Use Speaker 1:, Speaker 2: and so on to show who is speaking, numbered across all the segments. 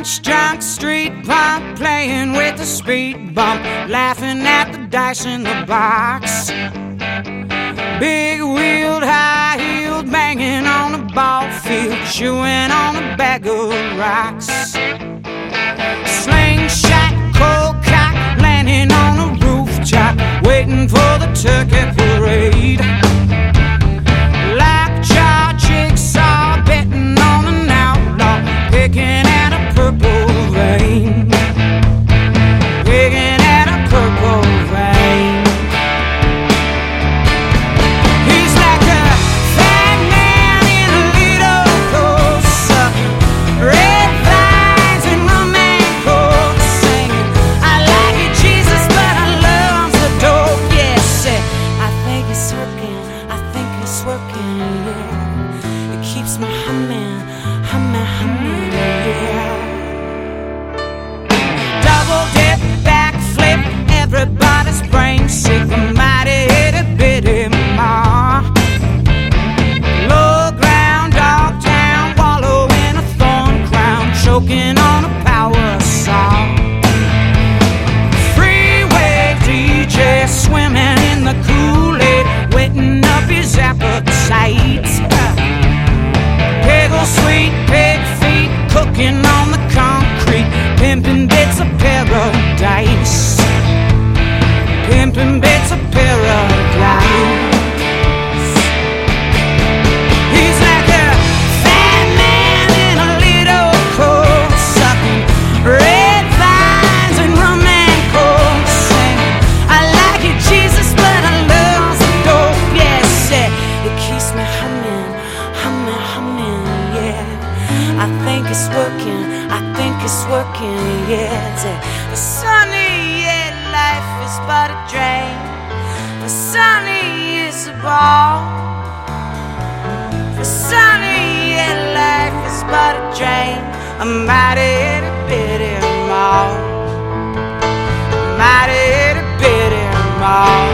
Speaker 1: Punch-drunk street punk playing with the speed bump, laughing at the dice in the box. Big-wheeled, high-heeled, banging on a ball field, chewing on a bag of rocks. Slingshot, cold cock, landing on a rooftop, waiting for the turkey parade. Lockjaw, jigsaw, betting on an outlaw, picking at a purple vein. Picking at a purple vein. He's like a fat man in a little coat, sucking red vines and rum and coke, singing, I like it, Jesus, but I love the dope. Yes, I think it's working, I think it's working, yeah. It keeps me humming, humming, humming, yeah. Double dip, backflip, everybody's brain sick, a mighty itty-bitty ma. Low ground, dog town, wallow in a thorn crown, choking on a power saw. Freeway DJ swimming in the Kool-Aid, wetting up his appetite. Piggle sweet, pig feet, cooking on the concrete, pimping bits of paradise. Pimping bits of paradise. He's like a fat man in a little coat, sucking red vines and rum and coke, singing, I like it, Jesus, but I love the dope. Yes, it keeps me humming, humming, humming, yeah. I think it's working, I think it's working, yeah. For Sonny, yeah, life is but a drain. For Sonny, it's a ball. For Sonny, yeah, life is but a drain. A mighty itty-bitty mall. Mighty itty-bitty mall.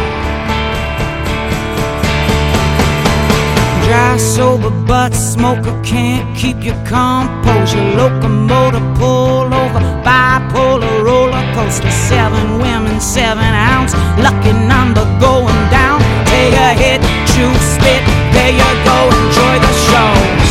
Speaker 1: Dry, sober, but smoker can't keep your composure. Locomotive pull over, bipolar roller coaster. 7 women, 7 ounce, lucky number going down. Take a hit, chew, spit, there you go, enjoy the show.